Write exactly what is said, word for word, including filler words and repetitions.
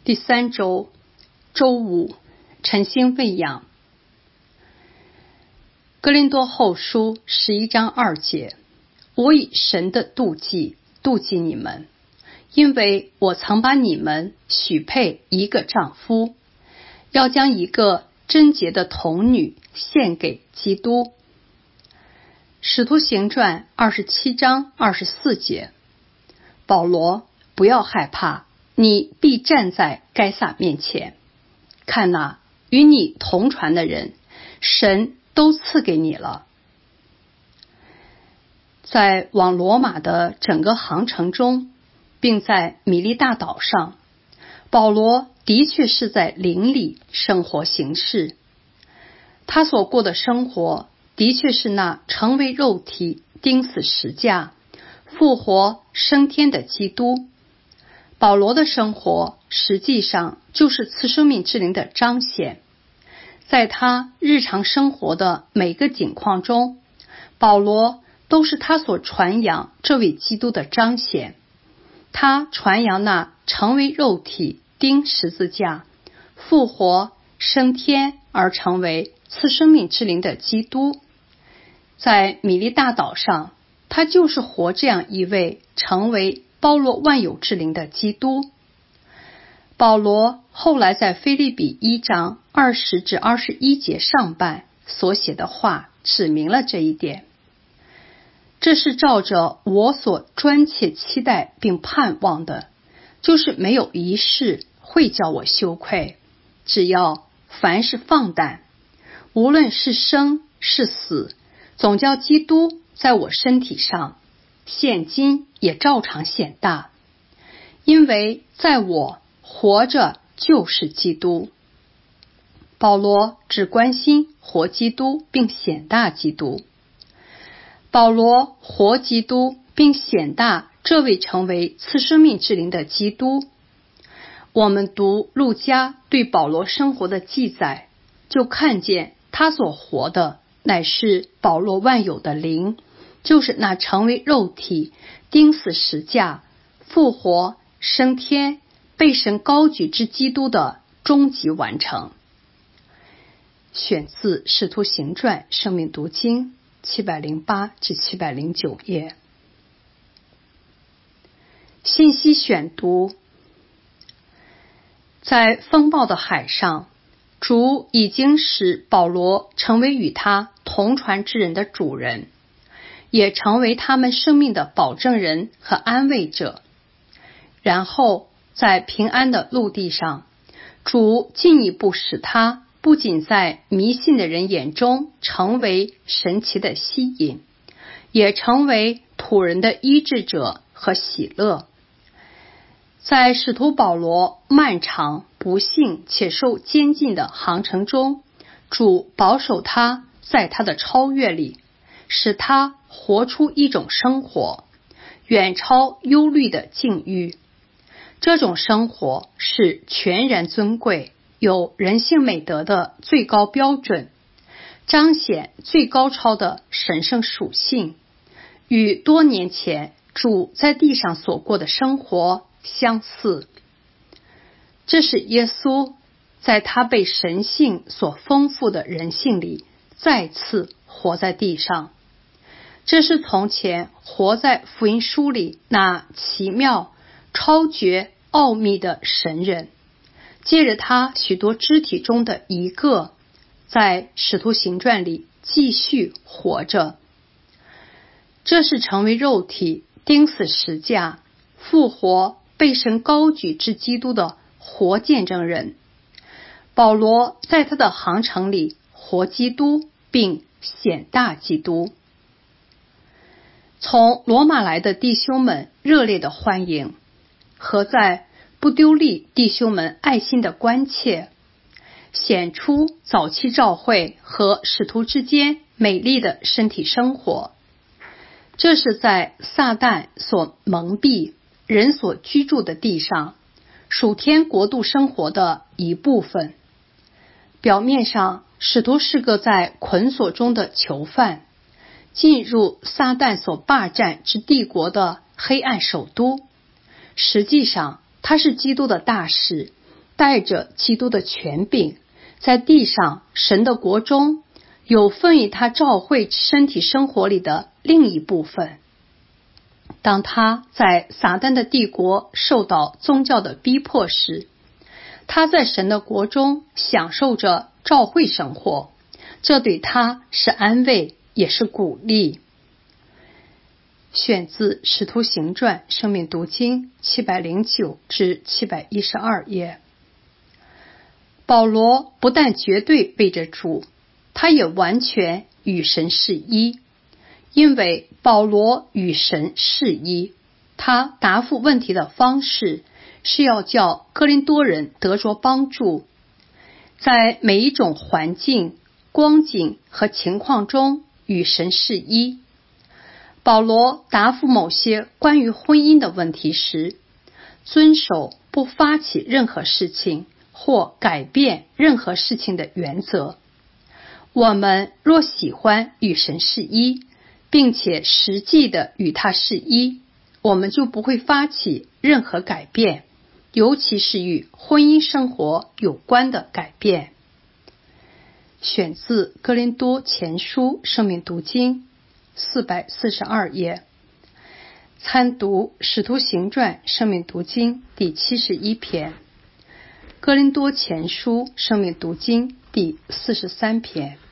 第三周周五，晨星喂养。哥林多后书十一章二节，我以神的妒忌妒忌你们，因为我曾把你们许配一个丈夫，要将一个贞洁的童女献给基督。使徒行传二十七章二十四节，保罗，不要害怕，你必站在该撒面前。看哪，与你同船的人，神都赐给你了。在往罗马的整个航程中，并在米利大岛上，保罗的确是在灵里生活行事。他所过的生活的确是那成为肉体钉死十架复活升天的基督。保罗的生活实际上就是赐生命之灵的彰显。在他日常生活的每个景况中，保罗都是他所传扬这位基督的彰显。他传扬那成为肉体钉十字架复活升天而成为赐生命之灵的基督。在米利大岛上，他就是活这样一位成为包罗万有之灵的基督。保罗后来在腓立比一章二十至二十一节上半所写的话指明了这一点。这是照着我所专切期待并盼望的，就是没有一事会叫我羞愧，只要凡事放胆，无论是生是死，总叫基督在我身体上，现今也照常显大。因为在我活着就是基督。保罗只关心活基督并显大基督。保罗活基督并显大这位成为赐生命之灵的基督。我们读路加对保罗生活的记载，就看见他所活的乃是保罗万有的灵，就是那成为肉体钉死十架复活升天被神高举之基督的终极完成。选自使徒行传生命读经七百零八至七百零九页。信息选读。在风暴的海上，主已经使保罗成为与他同船之人的主人，也成为他们生命的保证人和安慰者。然后在平安的陆地上，主进一步使他不仅在迷信的人眼中成为神奇的吸引，也成为土人的医治者和喜乐。在使徒保罗漫长不幸且受监禁的航程中，主保守他在他的超越里，使他活出一种生活，远超忧虑的境遇。这种生活是全然尊贵有人性美德的最高标准，彰显最高超的神圣属性，与多年前主在地上所过的生活相似。这是耶稣在他被神性所丰富的人性里再次活在地上。这是从前活在福音书里那奇妙超绝奥秘的神人，借着他许多肢体中的一个，在使徒行传里继续活着。这是成为肉体钉死十架复活被神高举之基督的活见证人。保罗在他的航程里活基督并显大基督。从罗马来的弟兄们热烈的欢迎，和在不丢利弟兄们爱心的关切，显出早期教会和使徒之间美丽的身体生活。这是在撒旦所蒙蔽人所居住的地上属天国度生活的一部分。表面上使徒是个在捆锁中的囚犯，进入撒旦所霸占之帝国的黑暗首都，实际上他是基督的大使， 带着基督的权柄，在地上神的国中有份于他召会身体生活里的另一部分。当他在撒旦的帝国受到宗教的逼迫时，他在神的国中享受着召会生活，这对他是安慰，也是鼓励。选自《使徒行传》生命读经七百零九至七百一十二页。保罗不但绝对为着主，他也完全与神是一，因为保罗与神是一，他答复问题的方式是要叫哥林多人得着帮助，在每一种环境、光景和情况中与神是一。保罗答复某些关于婚姻的问题时，遵守不发起任何事情或改变任何事情的原则。我们若喜欢与神是一，并且实际的与他是一，我们就不会发起任何改变，尤其是与婚姻生活有关的改变。选自哥林多前书生命读经四百四十二页，参读使徒行传生命读经第七十一篇，哥林多前书生命读经第四十三篇。